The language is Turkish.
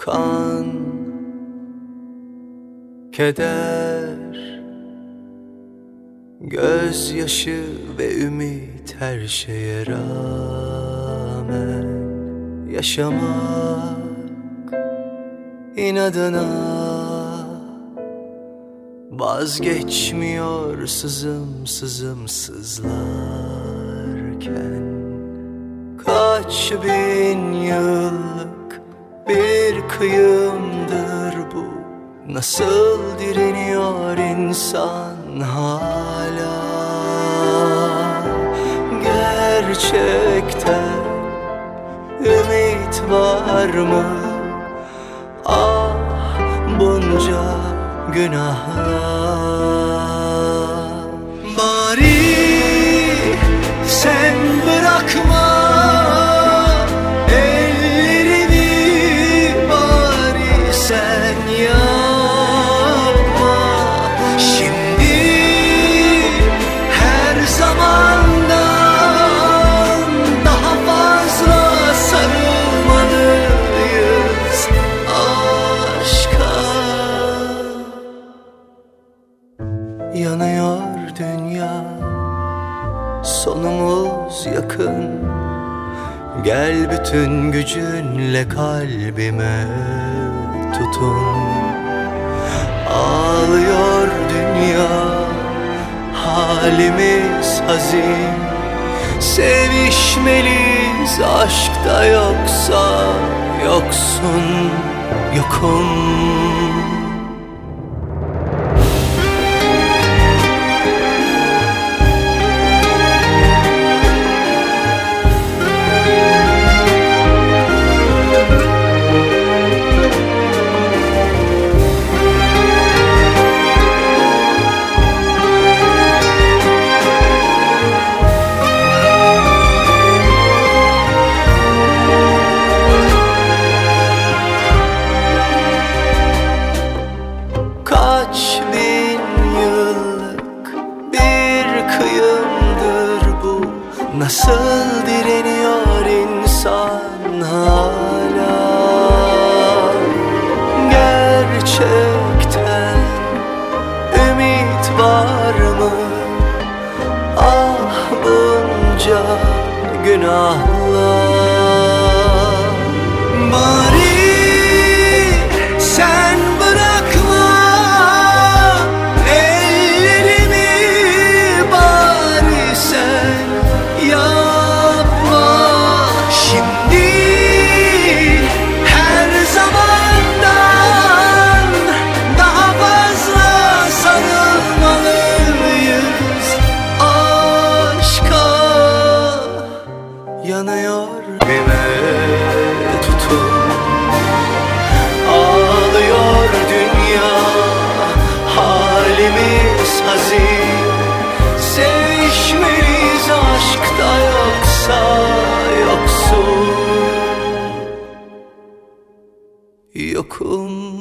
kan, keder, gözyaşı ve ümit her şeye rağmen yaşamak inadına. Vazgeçmiyor sızım sızım sızlarken. Kaç bin yıllık bir kıyımdır bu, nasıl direniyor insan hala. Gerçekten ümit var mı? Ah bunca günahla. Bari sen bırakma ellerini, bari sen yapma. Şimdi her zamandan daha fazla sarılmalıyız aşka. Yanıyor dünya, sonumuz yakın. Gel bütün gücünle kalbime tutun. Ağlıyor dünya, halimiz hazin. Sevişmeliyiz aşkta, yoksa yoksun, yokum. Kaç bin yıllık bir kıyımdır bu, nasıl direniyor insan hala. Gerçekten ümit var mı? Ah bunca günahla. Bari sen bırakma ellerimi, bari sen yapma. Şimdi her zamandan daha fazla sarılmalıyız aşka. Yanıyor bime tutun. Ağlıyor dünya, halimiz hazin. Sevişmeliyiz aşkta, yoksa yoksun, yokum.